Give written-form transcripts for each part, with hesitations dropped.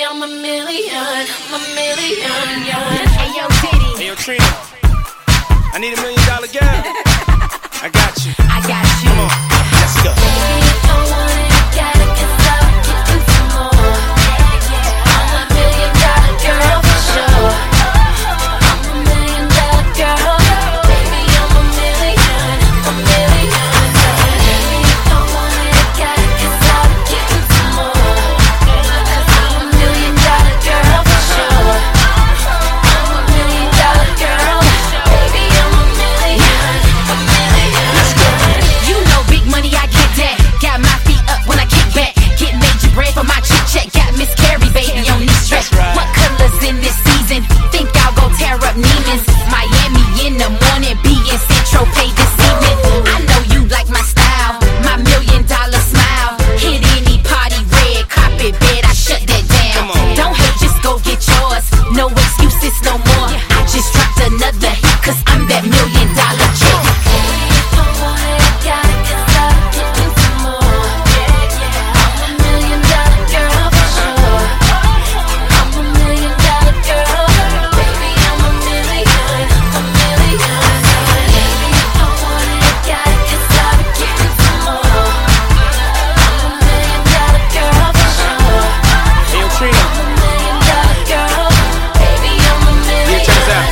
I'm a million, yeah. Hey yo, Diddy. Hey yo, Trina. I need $1 million girl. I got you. I got you. Come on, let's go. Baby, if I want it, I got it, 'cause I'll give you some more. I'm a $1 million girl for sure. I'm a $1 million girl. Baby, I'm a million. Baby, if I want it, I got it, 'cause I'll give you some more. I'm a $1 million girl for sure. I'm a $1 million girl. Baby, I'm a million. Let's go. You know big money, I get that. Got my feet up when I kick back. Get major bread for my chick check. Got Miss Carrie, baby, on this track. What colors in this season? Think I'll go tear up Neiman's. Miami in the morning, be in Central Pay this evening. I know you like my style, my $1 million smile. Hit any party, red carpet bed, I shut that down. Come on. Don't hate, just go get yours. No excuses no more. I just dropped another hit, 'cause I'm that $1 million chick. If I want it, I got it, 'cause I'll give you some more. I'm a $1 million girl for sure. I'm a $1 million girl. Baby, I'm a million. Baby, if I want it, I got it, 'cause I'll give you some more. I'm a $1 million girl for sure. Hey yo, Trina. I'm a $1 million girl. Baby, I'm a million. Yeah, check this out.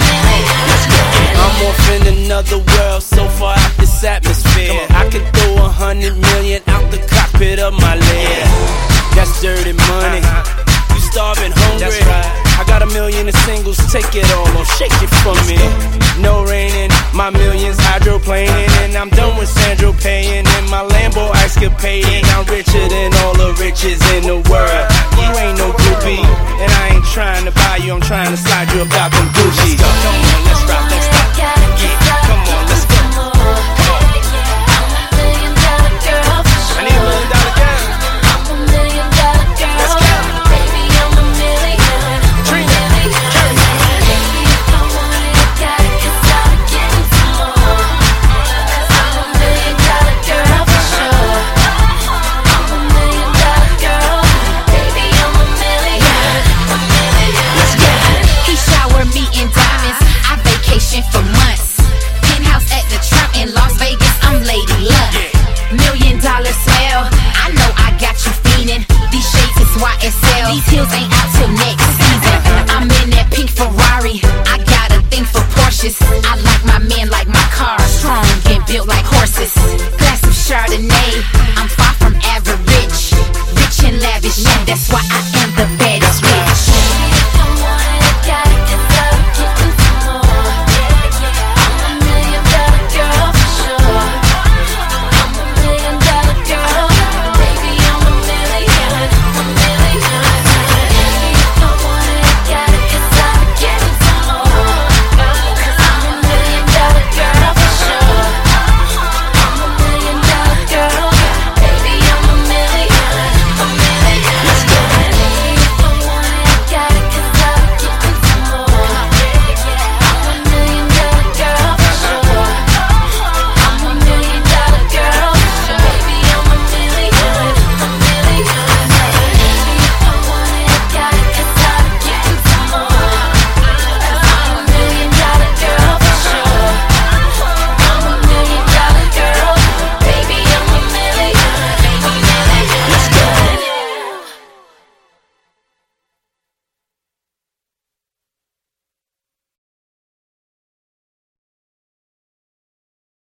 I'm off in another world, so far out this atmosphere. I could throw 100 million out the cockpit of my lair. That's dirty money. You starving hungry. That's right. I got $1 million in singles, take it all on, shake it for me. No raining, my millions hydroplaning, and I'm done with Sandro paying. And my Lambo escapading, I'm richer than all the riches in the world. You ain't no groupie, and I ain't trying to buy you, I'm trying to slide you about them Gucci. Come on, let's rock, let's rock. Yeah, come on, let's go. I need $1 million girl. Let's go. Trina, carry me. Let's go. He showered me in diamonds, I vacation for months. Penthouse at the Trump in Las Vegas, I'm Lady Luck. $1 million smell, I know I got you fiending. These shades is YSL, these heels ain't out till next season. I'm in that pink Ferrari, I got a thing for Porsches. I like my men like my car, strong and built like horses. Glass of Chardonnay, I'm far from average. Rich and lavish, yeah, that's why I am the